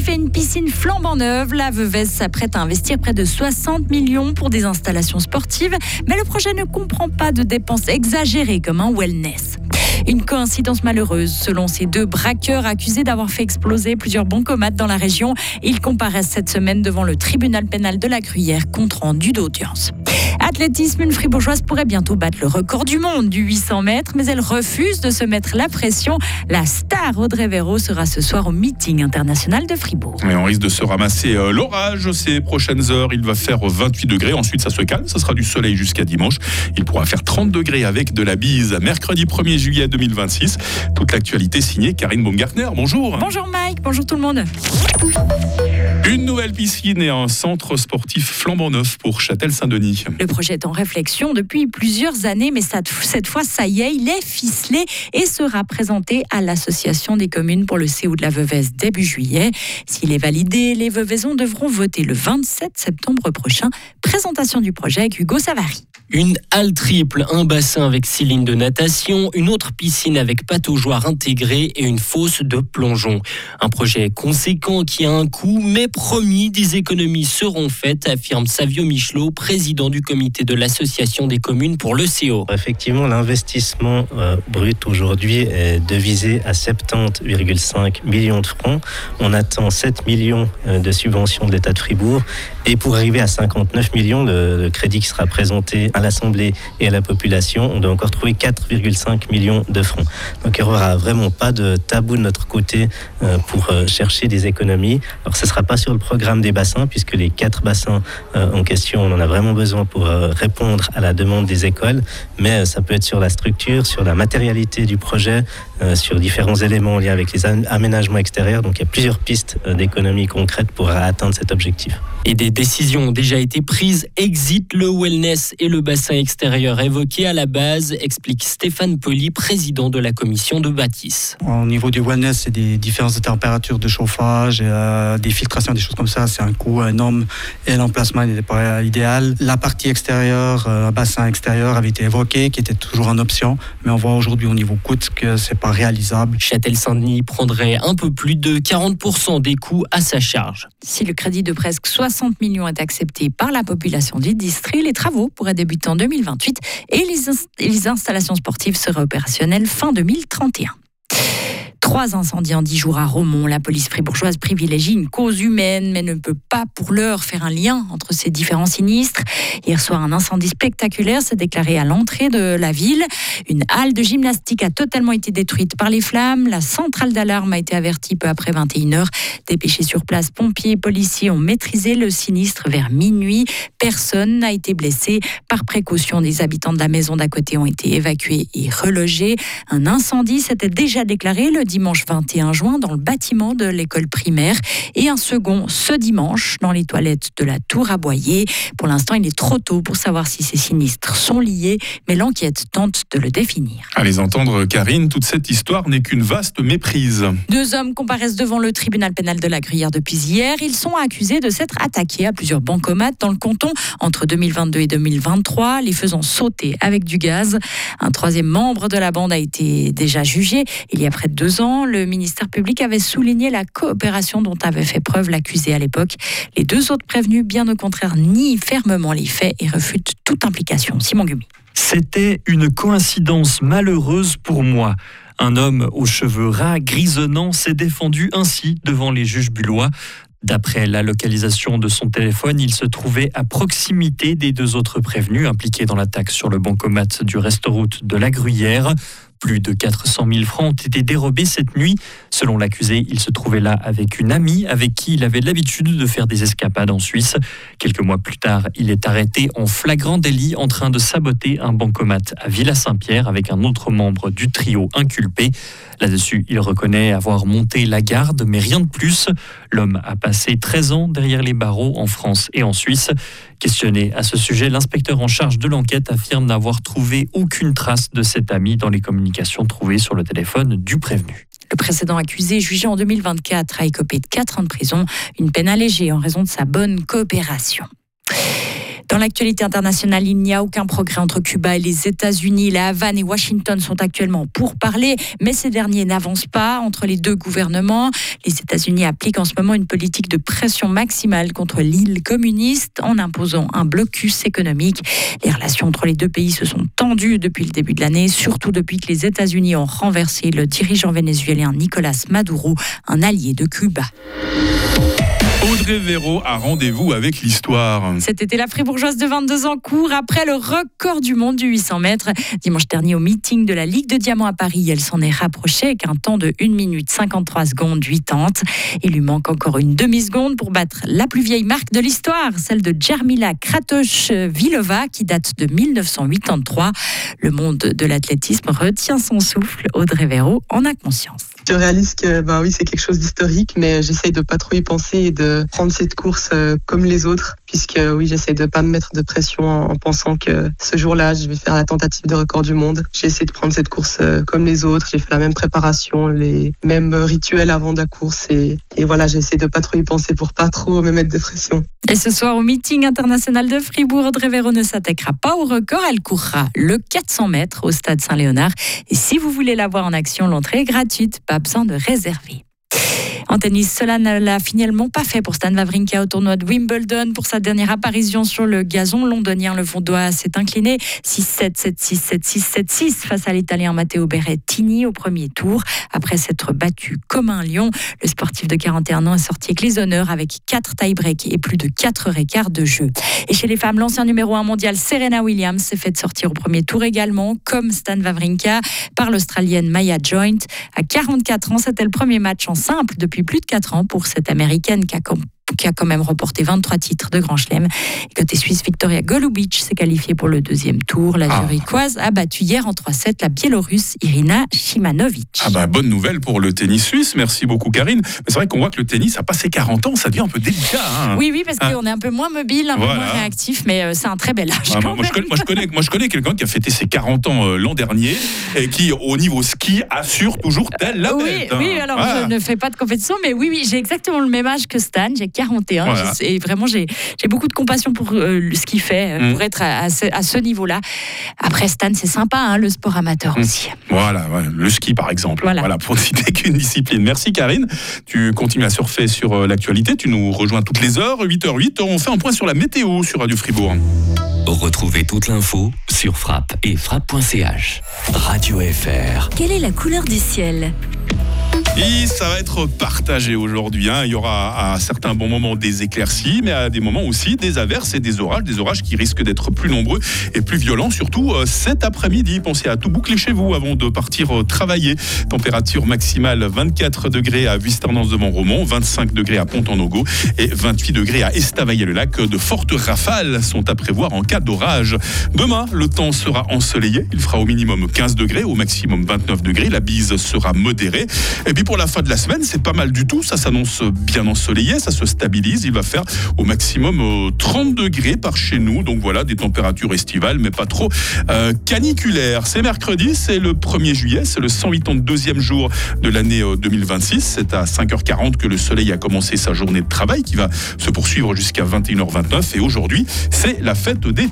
et une piscine flambant neuve. La Veuvez s'apprête à investir près de 60 millions pour des installations sportives. Mais le projet ne comprend pas de dépenses exagérées comme un wellness. Une coïncidence malheureuse, selon ces deux braqueurs accusés d'avoir fait exploser plusieurs bancomates dans la région. Ils comparaissent cette semaine devant le tribunal pénal de la Gruyère, compte rendu d'audience. Athlétisme, une fribourgeoise pourrait bientôt battre le record du monde du 800 mètres, mais elle refuse de se mettre la pression. La star Audrey Véro sera ce soir au meeting international de Fribourg. Et on risque de se ramasser l'orage ces prochaines heures. Il va faire 28 degrés. Ensuite, ça se calme. Ça sera du soleil jusqu'à dimanche. Il pourra faire 30 degrés avec de la bise. Mercredi 1er juillet 2026. Toute l'actualité signée Karine Baumgartner. Bonjour. Bonjour Mike. Bonjour tout le monde. Une nouvelle piscine et un centre sportif flambant neuf pour Châtel-Saint-Denis. Le projet est en réflexion depuis plusieurs années, mais cette fois, ça y est, il est ficelé et sera présenté à l'Association des communes pour le CO de la Veuvez début juillet. S'il est validé, les Veuvaisons devront voter le 27 septembre prochain. Présentation du projet avec Hugo Savary. Une halle triple, un bassin avec 6 lignes de natation, une autre piscine avec pataugeoire intégrée et une fosse de plongeon. Un projet conséquent qui a un coût, mais promis, des économies seront faites, affirme Savio Michelot, président du comité de l'Association des communes pour le CO. Effectivement, l'investissement brut aujourd'hui est devisé à 70,5 millions de francs. On attend 7 millions de subventions de l'État de Fribourg. Et pour arriver à 59 millions de crédit qui sera présenté à l'Assemblée et à la population, on doit encore trouver 4,5 millions de francs. Donc il n'y aura vraiment pas de tabou de notre côté pour chercher des économies. Alors ce ne sera pas sur le programme des bassins, puisque les 4 bassins en question, on en a vraiment besoin pour répondre à la demande des écoles, mais ça peut être sur la structure, sur la matérialité du projet, sur différents éléments en lien avec les aménagements extérieurs. Donc il y a plusieurs pistes d'économies concrètes pour atteindre cet objectif. Et des décisions ont déjà été prises. Exit le wellness et le bassin extérieur évoqués à la base, explique Stéphane Poli, président de la commission de bâtisse. Au niveau du wellness, c'est des différences de température de chauffage, des filtrations, des choses comme ça. C'est un coût énorme et l'emplacement n'était pas idéal. La partie extérieure, bassin extérieur avait été évoqué, qui était toujours en option, mais on voit aujourd'hui au niveau coût que c'est pas réalisable. Châtel-Saint-Denis prendrait un peu plus de 40% des coûts à sa charge. Si le crédit de presque 60 millions est accepté par la population du district, les travaux pourraient débuter en 2028 et les installations sportives seraient opérationnelles fin 2031. 3 incendies en 10 jours à Romont. La police fribourgeoise privilégie une cause humaine, mais ne peut pas pour l'heure faire un lien entre ces différents sinistres. Hier soir, un incendie spectaculaire s'est déclaré à l'entrée de la ville. Une halle de gymnastique a totalement été détruite par les flammes. La centrale d'alarme a été avertie peu après 21h. Dépêchés sur place, pompiers et policiers ont maîtrisé le sinistre vers minuit. Personne n'a été blessé. Par précaution, des habitants de la maison d'à côté ont été évacués et relogés. Un incendie s'était déjà déclaré le dimanche 21 juin dans le bâtiment de l'école primaire et un second ce dimanche dans les toilettes de la Tour à Boyer. Pour l'instant, il est trop tôt pour savoir si ces sinistres sont liés, mais l'enquête tente de le définir. À les entendre, Karine, toute cette histoire n'est qu'une vaste méprise. 2 hommes comparaissent devant le tribunal pénal de la Gruyère depuis hier. Ils sont accusés de s'être attaqués à plusieurs bancomates dans le canton entre 2022 et 2023, les faisant sauter avec du gaz. Un 3e membre de la bande a été déjà jugé il y a près de 2 ans. Le ministère public avait souligné la coopération dont avait fait preuve l'accusé à l'époque. Les 2 autres prévenus, bien au contraire, nient fermement les faits et refutent toute implication. Simon Gumi. C'était une coïncidence malheureuse pour moi. Un homme aux cheveux ras, grisonnants, s'est défendu ainsi devant les juges bullois. D'après la localisation de son téléphone, il se trouvait à proximité des 2 autres prévenus impliqués dans l'attaque sur le bancomat du Restaurant de la Gruyère. Plus de 400 000 francs ont été dérobés cette nuit. Selon l'accusé, il se trouvait là avec une amie avec qui il avait l'habitude de faire des escapades en Suisse. Quelques mois plus tard, il est arrêté en flagrant délit en train de saboter un bancomat à Villa-Saint-Pierre avec un autre membre du trio inculpé. Là-dessus, il reconnaît avoir monté la garde, mais rien de plus. L'homme a passé 13 ans derrière les barreaux en France et en Suisse. Questionné à ce sujet, l'inspecteur en charge de l'enquête affirme n'avoir trouvé aucune trace de cet ami dans les communications trouvées sur le téléphone du prévenu. Le précédent accusé, jugé en 2024, a écopé de 4 ans de prison, une peine allégée en raison de sa bonne coopération. Dans l'actualité internationale, il n'y a aucun progrès entre Cuba et les États-Unis. La Havane et Washington sont actuellement pour parler, mais ces derniers n'avancent pas entre les deux gouvernements. Les États-Unis appliquent en ce moment une politique de pression maximale contre l'île communiste en imposant un blocus économique. Les relations entre les deux pays se sont tendues depuis le début de l'année, surtout depuis que les États-Unis ont renversé le dirigeant vénézuélien Nicolás Maduro, un allié de Cuba. Audrey Véro a rendez-vous avec l'histoire. Cet été, la fribourgeoise de 22 ans court après le record du monde du 800 mètres. Dimanche dernier, au meeting de la Ligue de Diamant à Paris, elle s'en est rapprochée avec un temps de 1 minute 53 secondes 80. Il lui manque encore une demi-seconde pour battre la plus vieille marque de l'histoire, celle de Jarmila Kratochvilova, qui date de 1983. Le monde de l'athlétisme retient son souffle. Audrey Véro en a conscience. Je réalise que oui, c'est quelque chose d'historique, mais j'essaye de pas trop y penser et de prendre cette course comme les autres, puisque oui, j'essaie de pas me mettre de pression en pensant que ce jour-là, je vais faire la tentative de record du monde. J'essaie de prendre cette course comme les autres. J'ai fait la même préparation, les mêmes rituels avant de la course et voilà, j'essaie de pas trop y penser pour pas trop me mettre de pression. Et ce soir, au meeting international de Fribourg, Audrey Véro ne s'attaquera pas au record. Elle courra le 400 mètres au stade Saint-Léonard. Et si vous voulez la voir en action, l'entrée est gratuite. Pas besoin de réserver. En tennis, cela ne l'a finalement pas fait pour Stan Wawrinka au tournoi de Wimbledon. Pour sa dernière apparition sur le gazon londonien, le Vaudois s'est incliné 6-7, 7-6, 7-6, 7-6 face à l'Italien Matteo Berrettini au premier tour. Après s'être battu comme un lion, le sportif de 41 ans est sorti avec les honneurs avec 4 tie-breaks et plus de 4 heures et quart de jeu. Et chez les femmes, l'ancien numéro 1 mondial Serena Williams s'est fait sortir au premier tour également, comme Stan Wawrinka, par l'Australienne Maya Joint. À 44 ans, c'était le premier match en simple depuis plus de 4 ans pour cette Américaine qui a quand même remporté 23 titres de Grand Chelem. Et côté suisse, Victoria Golubic s'est qualifiée pour le deuxième tour. La Zurichoise a battu hier en 3-7 la Biélorusse Irina Shimanovic. Bonne nouvelle pour le tennis suisse. Merci beaucoup, Karine. Mais c'est vrai qu'on voit que le tennis a passé 40 ans, ça devient un peu délicat. Oui, parce qu'on est un peu moins mobile, un peu moins réactif, mais c'est un très bel âge. Moi, je connais quelqu'un qui a fêté ses 40 ans l'an dernier et qui, au niveau ski, assure toujours telle la bête. Oui, alors je ne fais pas de compétition, mais oui, j'ai exactement le même âge que Stan. J'ai 41. Voilà. Et vraiment, j'ai beaucoup de compassion pour ce qu'il fait, pour être à ce niveau-là. Après, Stan, c'est sympa, le sport amateur aussi. Voilà, le ski par exemple. Voilà, pour ne citer qu'une discipline. Merci Karine. Tu continues à surfer sur l'actualité. Tu nous rejoins toutes les heures, 8h08. On fait un point sur la météo sur Radio Fribourg. Retrouvez toute l'info sur Frappe et frappe.ch. Radio FR. Quelle est la couleur du ciel ? Et ça va être partagé aujourd'hui. Il y aura à certains bons moments des éclaircies, mais à des moments aussi des averses et des orages qui risquent d'être plus nombreux et plus violents, surtout cet après-midi. Pensez à tout boucler chez vous avant de partir travailler. Température maximale 24 degrés à Vuisternens-de-Montromont, 25 degrés à Pont-en-Augo et 28 degrés à Estavayer-le-Lac. De fortes rafales sont à prévoir en cas d'orage. Demain, le temps sera ensoleillé. Il fera au minimum 15 degrés, au maximum 29 degrés. La bise sera modérée. Et puis pour la fin de la semaine, c'est pas mal du tout. Ça s'annonce bien ensoleillé, ça se stabilise. Il va faire au maximum 30 degrés par chez nous. Donc voilà, des températures estivales, mais pas trop caniculaires. C'est mercredi, c'est le 1er juillet, c'est le 182e jour de l'année 2026. C'est à 5h40 que le soleil a commencé sa journée de travail qui va se poursuivre jusqu'à 21h29. Et aujourd'hui, c'est la fête des